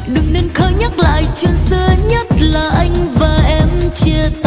đừng nên khơi nhắc lại chuyện xưa, nhất là anh và em chia tay.